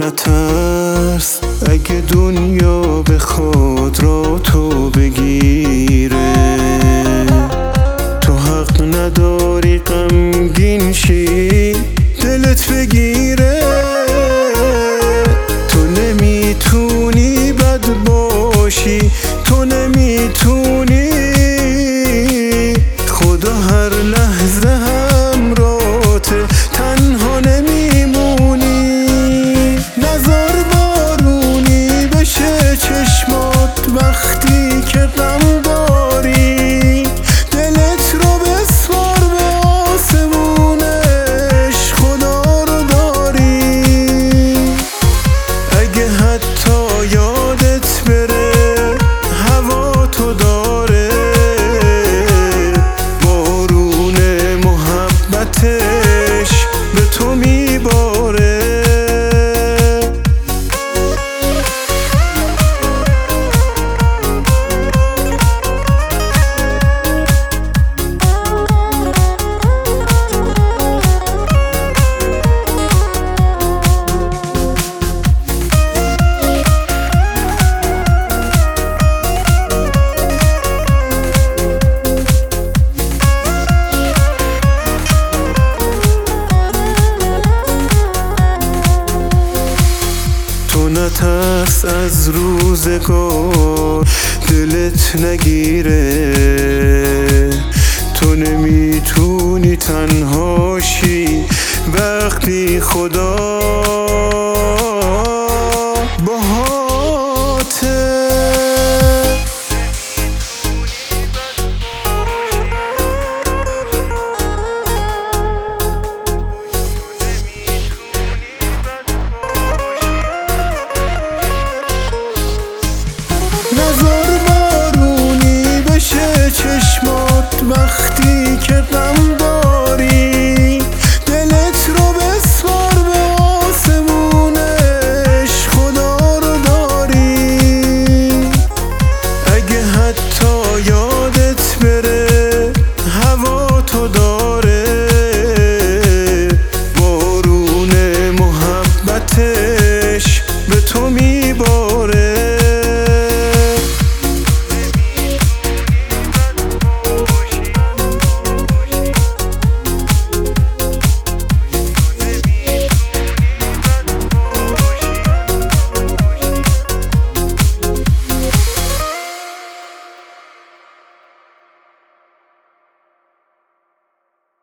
نترس اگه دنیا بخواد را تو بگیره، تو حق نداری غمگین شی دلت بگیره. تو نمیتونی بد باشی، تو نمیتونی، خدا هر لحظه همراهته، تنها نمیمونی. نذار بارونی بشه چشمات وقتی که غم داری، دلت رو بسپار به آسمونش، خدا رو داری. اگه حتی یادت بره هوا تو داره، بارون محبتش به تو میباره. تو نترس از روزگار دلت نگیره، تو نمیتونی تنهاشی وقتی خدا باهاته. نذار بارونی بشه چشمات وقتی که غم داری، دلت رو بسپار به آسمونش، خدا رو داری. اگه حتی یادت بره هوا تو داره، بارون محبت